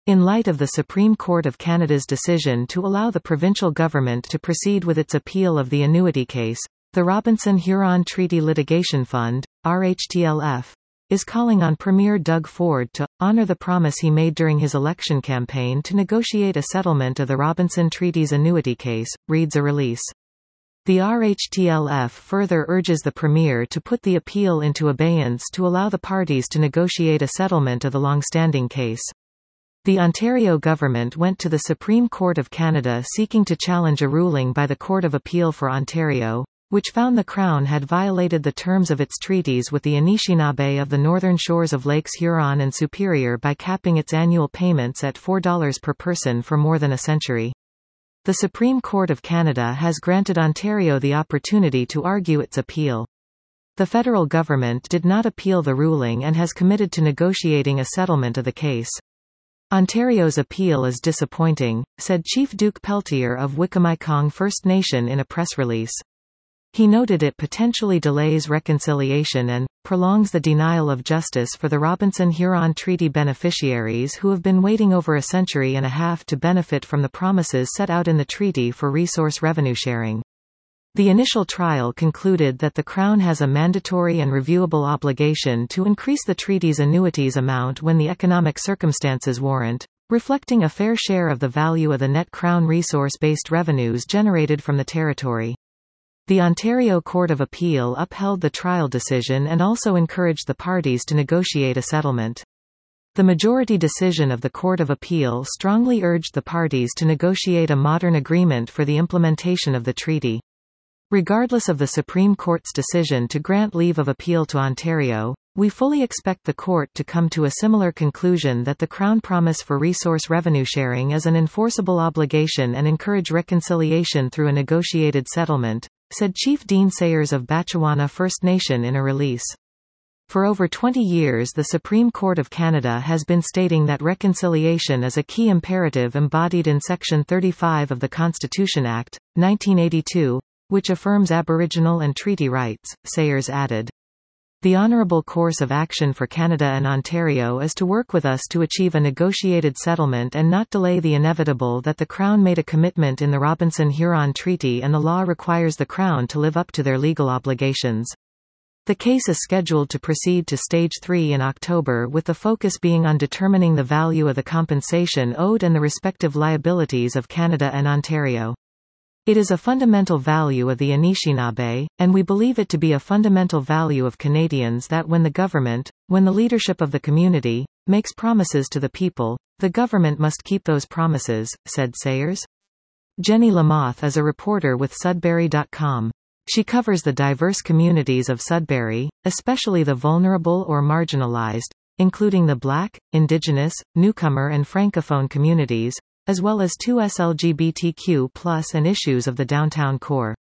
In light of the Supreme Court of Canada's decision to allow the provincial government to proceed with its appeal of the annuity case, the Robinson-Huron Treaty Litigation Fund, RHTLF, is calling on Premier Doug Ford to honor the promise he made during his election campaign to negotiate a settlement of the Robinson Treaty's annuity case, reads a release. The RHTLF further urges the Premier to put the appeal into abeyance to allow the parties to negotiate a settlement of the long-standing case. The Ontario government went to the Supreme Court of Canada seeking to challenge a ruling by the Court of Appeal for Ontario, which found the Crown had violated the terms of its treaties with the Anishinaabe of the northern shores of Lakes Huron and Superior by capping its annual payments at $4 per person for more than a century. The Supreme Court of Canada has granted Ontario the opportunity to argue its appeal. The federal government did not appeal the ruling and has committed to negotiating a settlement of the case. Ontario's appeal is disappointing, said Chief Duke Peltier of Wikwemikong First Nation in a press release. He noted it potentially delays reconciliation and prolongs the denial of justice for the Robinson-Huron Treaty beneficiaries who have been waiting over a century and a half to benefit from the promises set out in the treaty for resource revenue sharing. The initial trial concluded that the Crown has a mandatory and reviewable obligation to increase the treaty's annuities amount when the economic circumstances warrant, reflecting a fair share of the value of the net Crown resource-based revenues generated from the territory. The Ontario Court of Appeal upheld the trial decision and also encouraged the parties to negotiate a settlement. The majority decision of the Court of Appeal strongly urged the parties to negotiate a modern agreement for the implementation of the treaty. Regardless of the Supreme Court's decision to grant leave of appeal to Ontario, we fully expect the Court to come to a similar conclusion that the Crown promise for resource revenue sharing is an enforceable obligation and encourage reconciliation through a negotiated settlement, said Chief Dean Sayers of Batchewana First Nation in a release. For over 20 years the Supreme Court of Canada has been stating that reconciliation is a key imperative embodied in Section 35 of the Constitution Act, 1982, which affirms Aboriginal and treaty rights, Sayers added. The honourable course of action for Canada and Ontario is to work with us to achieve a negotiated settlement and not delay the inevitable that the Crown made a commitment in the Robinson-Huron Treaty and the law requires the Crown to live up to their legal obligations. The case is scheduled to proceed to Stage 3 in October with the focus being on determining the value of the compensation owed and the respective liabilities of Canada and Ontario. It is a fundamental value of the Anishinaabe, and we believe it to be a fundamental value of Canadians that when the leadership of the community, makes promises to the people, the government must keep those promises, said Sayers. Jenny Lamoth is a reporter with Sudbury.com. She covers the diverse communities of Sudbury, especially the vulnerable or marginalized, including the Black, Indigenous, newcomer and Francophone communities, as well as 2S LGBTQ+ and issues of the downtown core.